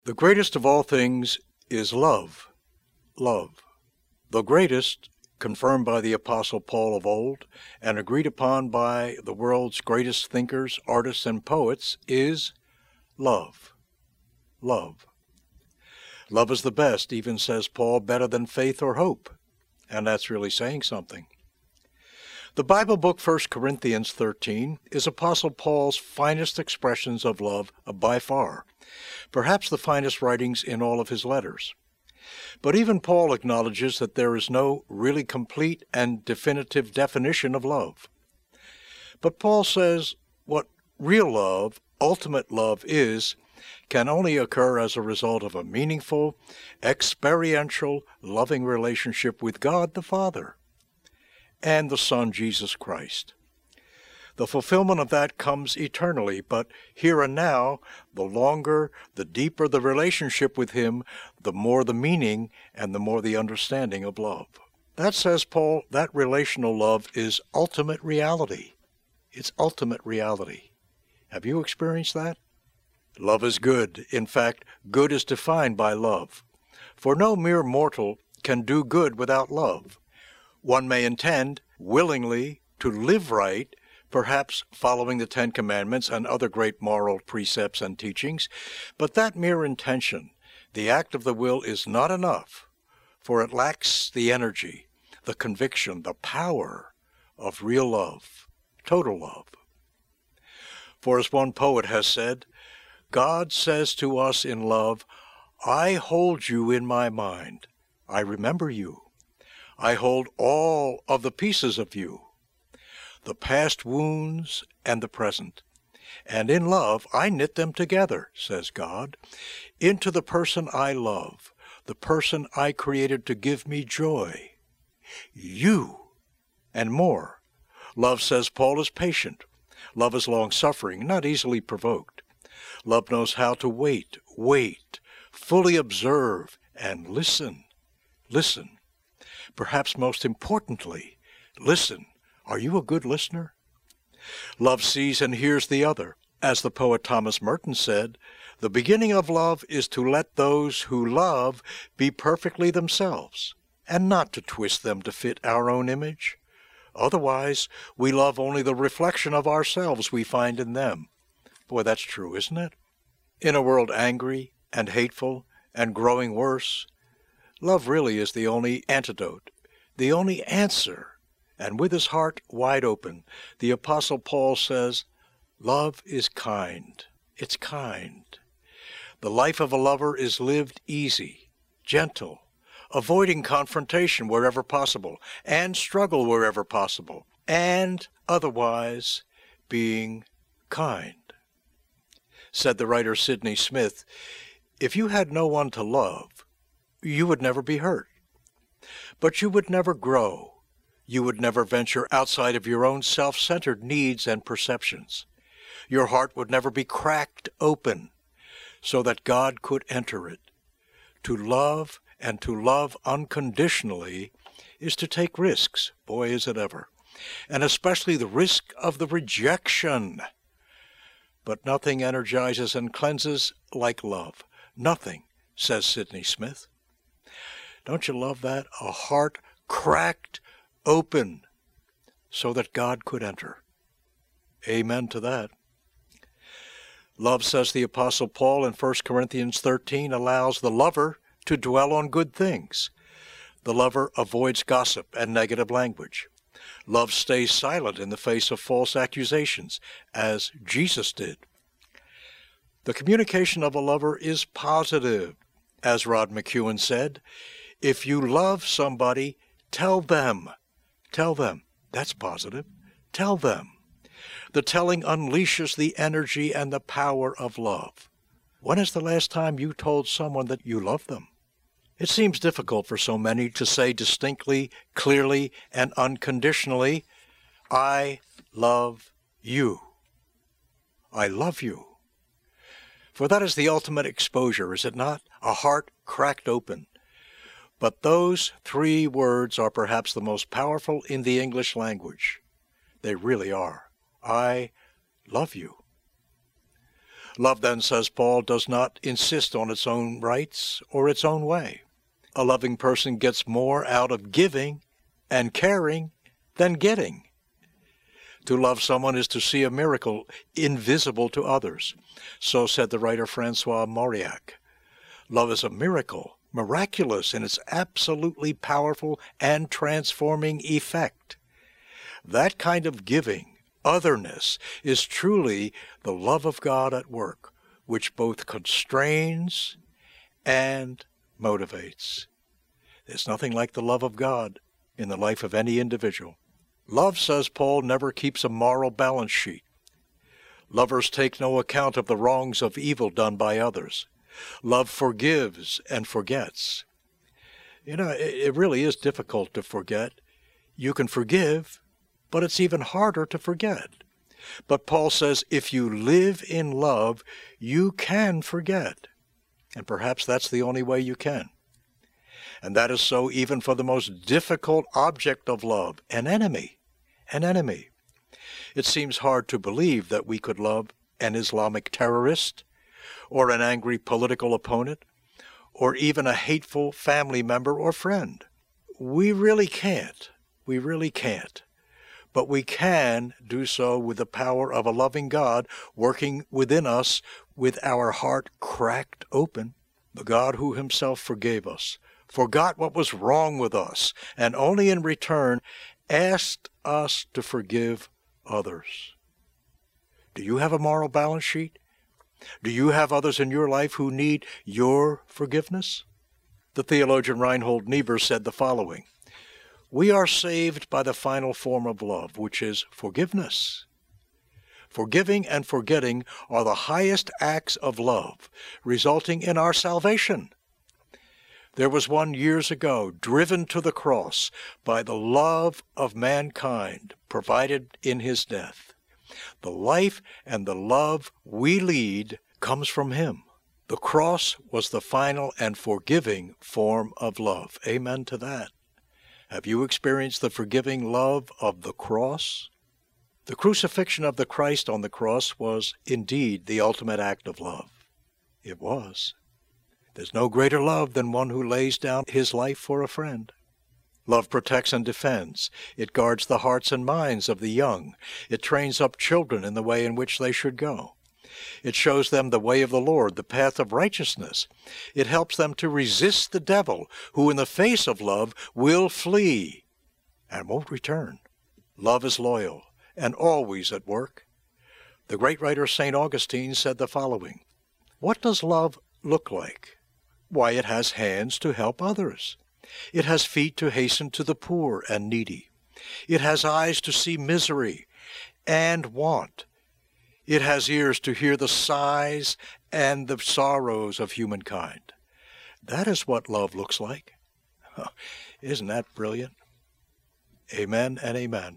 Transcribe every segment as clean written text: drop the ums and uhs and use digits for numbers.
The greatest of all things is love. Love. The greatest, confirmed by the Apostle Paul of old, and agreed upon by the world's greatest thinkers, artists, and poets, is love. Love. Love is the best, even says Paul, better than faith or hope. And that's really saying something. The Bible book 1 Corinthians 13 is Apostle Paul's finest expressions of love by far, perhaps the finest writings in all of his letters. But even Paul acknowledges that there is no really complete and definitive definition of love. But Paul says what real love, ultimate love is, can only occur as a result of a meaningful, experiential, loving relationship with God the Father and the Son Jesus Christ. The fulfillment of that comes eternally, but here and now, the longer, the deeper the relationship with Him, the more the meaning and the more the understanding of love. That, says Paul, that relational love is ultimate reality. It's ultimate reality. Have you experienced that? Love is good. In fact, good is defined by love. For no mere mortal can do good without love. One may intend, willingly, to live right, perhaps following the Ten Commandments and other great moral precepts and teachings, but that mere intention, the act of the will, is not enough, for it lacks the energy, the conviction, the power of real love, total love. For as one poet has said, God says to us in love, I hold you in my mind. I remember you. I hold all of the pieces of you, the past wounds and the present. And in love I knit them together, says God, into the person I love, the person I created to give me joy. You, and more. Love, says Paul, is patient. Love is long-suffering, not easily provoked. Love knows how to wait, fully observe, and listen. Listen. Perhaps most importantly, listen. Are you a good listener? Love sees and hears the other. As the poet Thomas Merton said, the beginning of love is to let those who love be perfectly themselves, and not to twist them to fit our own image. Otherwise, we love only the reflection of ourselves we find in them. Boy, that's true, isn't it? In a world angry and hateful and growing worse, love really is the only antidote, the only answer. And with his heart wide open, the Apostle Paul says, love is kind. It's kind. The life of a lover is lived easy, gentle, avoiding confrontation wherever possible, and struggle wherever possible, and otherwise being kind. Said the writer Sidney Smith, if you had no one to love, you would never be hurt. But you would never grow. You would never venture outside of your own self-centered needs and perceptions. Your heart would never be cracked open so that God could enter it. To love and to love unconditionally is to take risks. Boy, is it ever. And especially the risk of the rejection. But nothing energizes and cleanses like love. Nothing, says Sidney Smith. Don't you love that? A heart cracked open so that God could enter. Amen to that. Love, says the Apostle Paul in 1 Corinthians 13, allows the lover to dwell on good things. The lover avoids gossip and negative language. Love stays silent in the face of false accusations, as Jesus did. The communication of a lover is positive. As Rod McEwen said, if you love somebody, tell them. Tell them. That's positive. Tell them. The telling unleashes the energy and the power of love. When is the last time you told someone that you love them? It seems difficult for so many to say distinctly, clearly, and unconditionally, I love you. I love you. For that is the ultimate exposure, is it not? A heart cracked open. But those three words are perhaps the most powerful in the English language. They really are. I love you. Love, then, says Paul, does not insist on its own rights or its own way. A loving person gets more out of giving and caring than getting. To love someone is to see a miracle invisible to others. So said the writer Francois Mauriac. Love is a miracle, miraculous in its absolutely powerful and transforming effect. That kind of giving, otherness, is truly the love of God at work, which both constrains and motivates. There's nothing like the love of God in the life of any individual. Love, says Paul, never keeps a moral balance sheet. Lovers take no account of the wrongs of evil done by others. Love forgives and forgets. It really is difficult to forget. You can forgive, but it's even harder to forget. But Paul says if you live in love, you can forget. And perhaps that's the only way you can. And that is so even for the most difficult object of love, an enemy. An enemy. It seems hard to believe that we could love an Islamic terrorist, or an angry political opponent, or even a hateful family member or friend. We really can't. We really can't. But we can do so with the power of a loving God working within us with our heart cracked open. The God who himself forgave us, forgot what was wrong with us, and only in return asked us to forgive others. Do you have a moral balance sheet? Do you have others in your life who need your forgiveness? The theologian Reinhold Niebuhr said the following: "We are saved by the final form of love, which is forgiveness. Forgiving and forgetting are the highest acts of love, resulting in our salvation. There was one years ago driven to the cross by the love of mankind provided in his death. The life and the love we lead comes from him. The cross was the final and forgiving form of love." Amen to that. Have you experienced the forgiving love of the cross? The crucifixion of the Christ on the cross was indeed the ultimate act of love. It was. There's no greater love than one who lays down his life for a friend. Love protects and defends. It guards the hearts and minds of the young. It trains up children in the way in which they should go. It shows them the way of the Lord, the path of righteousness. It helps them to resist the devil, who in the face of love will flee and won't return. Love is loyal and always at work. The great writer St. Augustine said the following: "What does love look like? Why, it has hands to help others. It has feet to hasten to the poor and needy. It has eyes to see misery and want. It has ears to hear the sighs and the sorrows of humankind." That is what love looks like. Isn't that brilliant? Amen and amen.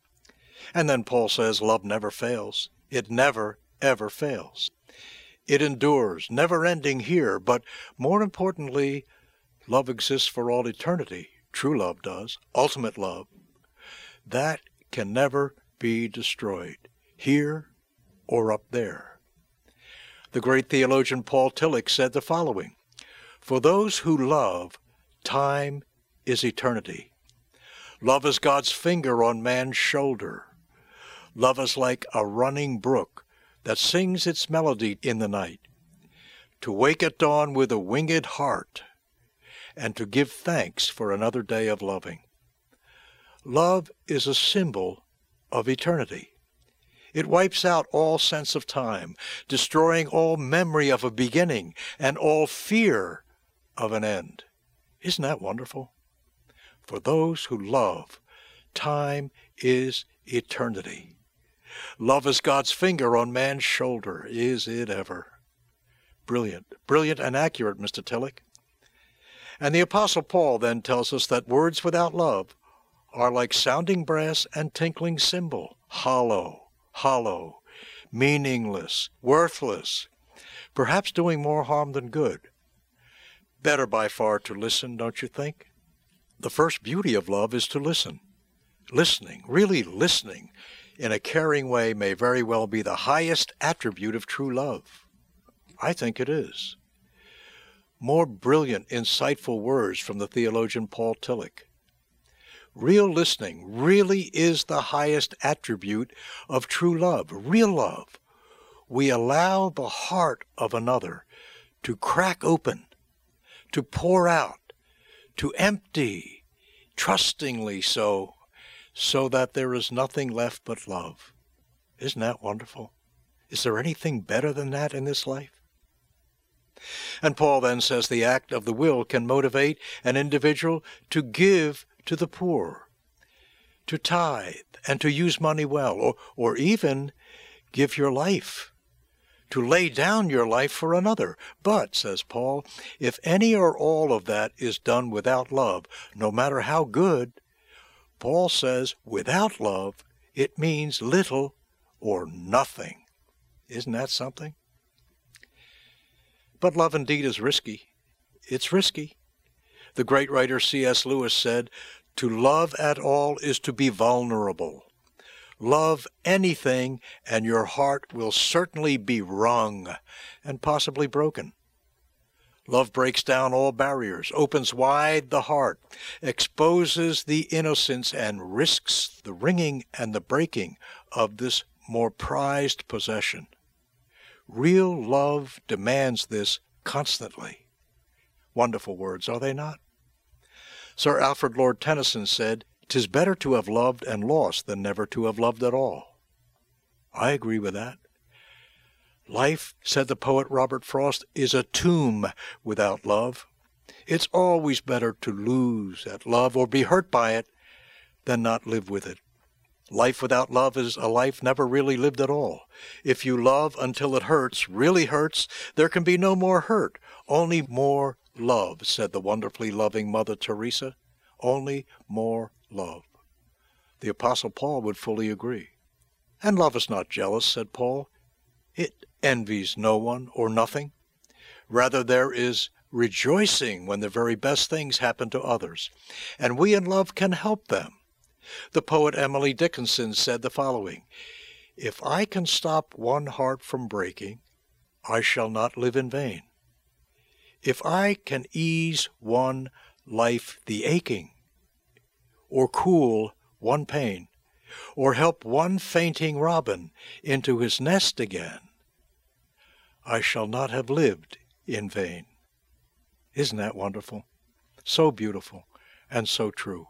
And then Paul says love never fails. It never, ever fails. It endures, never ending here, but more importantly, love exists for all eternity. True love does. Ultimate love. That can never be destroyed, here or up there. The great theologian Paul Tillich said the following: "For those who love, time is eternity. Love is God's finger on man's shoulder. Love is like a running brook that sings its melody in the night. To wake at dawn with a winged heart, and to give thanks for another day of loving." Love is a symbol of eternity. It wipes out all sense of time, destroying all memory of a beginning and all fear of an end. Isn't that wonderful? For those who love, time is eternity. Love is God's finger on man's shoulder. Is it ever? Brilliant, brilliant and accurate, Mr. Tillich. And the Apostle Paul then tells us that words without love are like sounding brass and tinkling cymbal, hollow, meaningless, worthless, perhaps doing more harm than good. Better by far to listen, don't you think? The first beauty of love is to listen. Listening, really listening, in a caring way may very well be the highest attribute of true love. I think it is. More brilliant, insightful words from the theologian Paul Tillich. Real listening really is the highest attribute of true love, real love. We allow the heart of another to crack open, to pour out, to empty, trustingly so that there is nothing left but love. Isn't that wonderful? Is there anything better than that in this life? And Paul then says the act of the will can motivate an individual to give to the poor, to tithe, and to use money well, or even give your life, to lay down your life for another. But, says Paul, if any or all of that is done without love, no matter how good, Paul says without love, it means little or nothing. Isn't that something? But love indeed is risky. It's risky. The great writer C.S. Lewis said, "To love at all is to be vulnerable. Love anything, and your heart will certainly be wrung and possibly broken. Love breaks down all barriers, opens wide the heart, exposes the innocence, and risks the wringing and the breaking of this more prized possession. Real love demands this constantly." Wonderful words, are they not? Sir Alfred Lord Tennyson said, "'Tis better to have loved and lost than never to have loved at all." I agree with that. Life, said the poet Robert Frost, is a tomb without love. It's always better to lose at love or be hurt by it than not live with it. Life without love is a life never really lived at all. If you love until it hurts, really hurts, there can be no more hurt, only more love, said the wonderfully loving Mother Teresa. Only more love. The Apostle Paul would fully agree. And love is not jealous, said Paul. It envies no one or nothing. Rather, there is rejoicing when the very best things happen to others, and we in love can help them. The poet Emily Dickinson said the following, "If I can stop one heart from breaking, I shall not live in vain. If I can ease one life the aching, or cool one pain, or help one fainting robin into his nest again, I shall not have lived in vain." Isn't that wonderful? So beautiful and so true.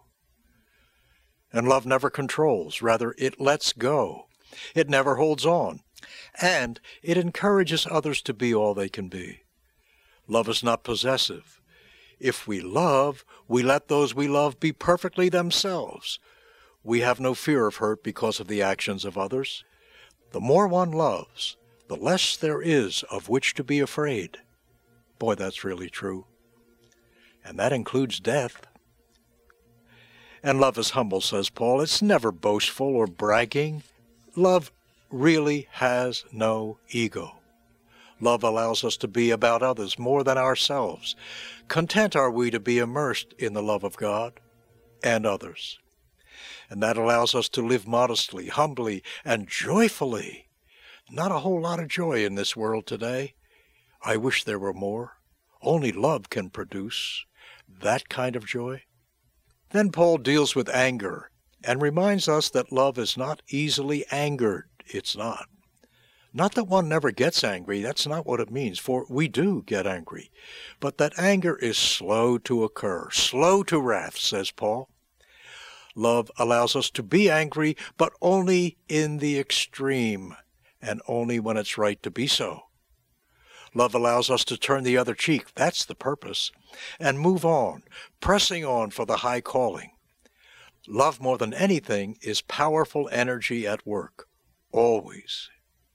And love never controls. Rather, it lets go. It never holds on. And it encourages others to be all they can be. Love is not possessive. If we love, we let those we love be perfectly themselves. We have no fear of hurt because of the actions of others. The more one loves, the less there is of which to be afraid. Boy, that's really true. And that includes death. And love is humble, says Paul. It's never boastful or bragging. Love really has no ego. Love allows us to be about others more than ourselves. Content are we to be immersed in the love of God and others. And that allows us to live modestly, humbly, and joyfully. Not a whole lot of joy in this world today. I wish there were more. Only love can produce that kind of joy. Then Paul deals with anger and reminds us that love is not easily angered. It's not. Not that one never gets angry. That's not what it means, for we do get angry. But that anger is slow to occur, slow to wrath, says Paul. Love allows us to be angry, but only in the extreme, and only when it's right to be so. Love allows us to turn the other cheek, that's the purpose, and move on, pressing on for the high calling. Love, more than anything, is powerful energy at work, always.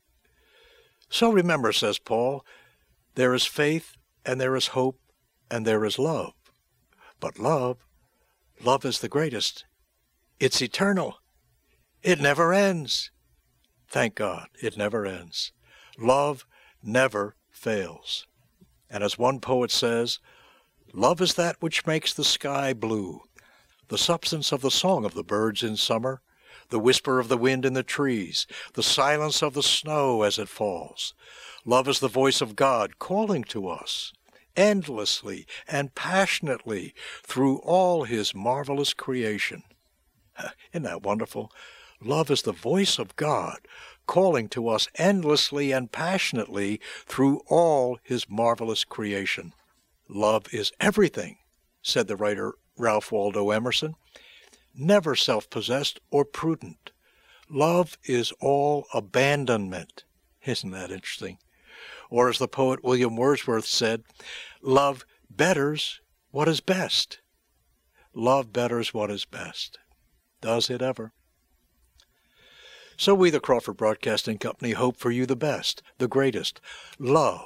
So remember, says Paul, there is faith, and there is hope, and there is love. But love is the greatest. It's eternal. It never ends. Thank God, it never ends. Love never fails. And as one poet says, love is that which makes the sky blue, the substance of the song of the birds in summer, the whisper of the wind in the trees, the silence of the snow as it falls. Love is the voice of God calling to us endlessly and passionately through all his marvelous creation. Isn't that wonderful? Love is the voice of God calling to us endlessly and passionately through all his marvelous creation. Love is everything, said the writer Ralph Waldo Emerson, never self-possessed or prudent. Love is all abandonment. Isn't that interesting? Or as the poet William Wordsworth said, love betters what is best. Love betters what is best. Does it ever? So we, the Crawford Broadcasting Company, hope for you the best, the greatest. Love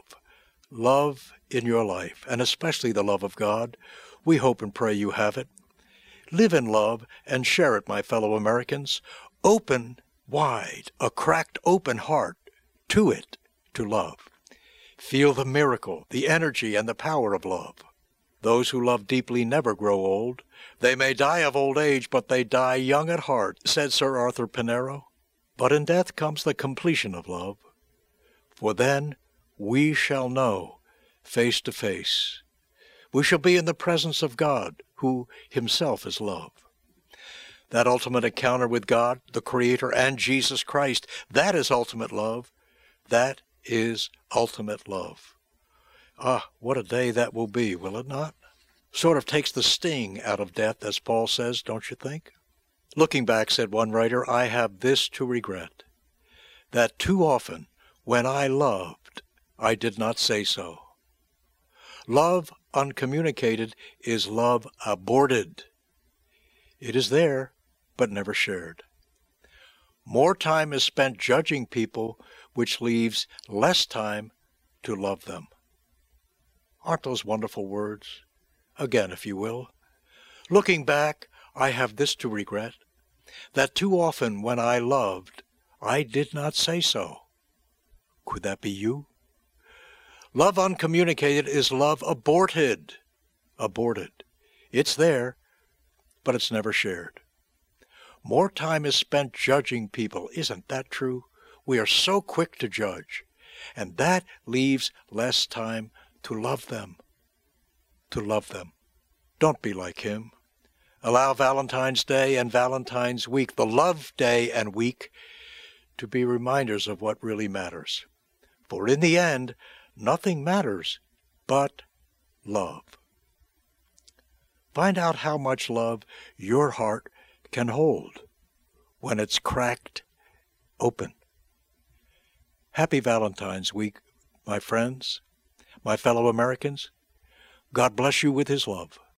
in your life, and especially the love of God. We hope and pray you have it. Live in love and share it, my fellow Americans. Open wide, a cracked open heart to it, to love. Feel the miracle, the energy, and the power of love. Those who love deeply never grow old. They may die of old age, but they die young at heart, said Sir Arthur Pinero. But in death comes the completion of love. For then we shall know face to face. We shall be in the presence of God, who himself is love. That ultimate encounter with God, the Creator, and Jesus Christ, that is ultimate love. That is ultimate love. Ah, what a day that will be, will it not? Sort of takes the sting out of death, as Paul says, don't you think? Looking back, said one writer, I have this to regret, that too often when I loved, I did not say so. Love uncommunicated is love aborted. It is there, but never shared. More time is spent judging people, which leaves less time to love them. Aren't those wonderful words? Again, if you will. Looking back, I have this to regret, that too often when I loved, I did not say so. Could that be you? Love uncommunicated is love aborted. Aborted. It's there, but it's never shared. More time is spent judging people. Isn't that true? We are so quick to judge, and that leaves less time to love them. To love them. Don't be like him. Allow Valentine's Day and Valentine's Week, the love day and week, to be reminders of what really matters. For in the end, nothing matters but love. Find out how much love your heart can hold when it's cracked open. Happy Valentine's Week, my friends, my fellow Americans. God bless you with his love.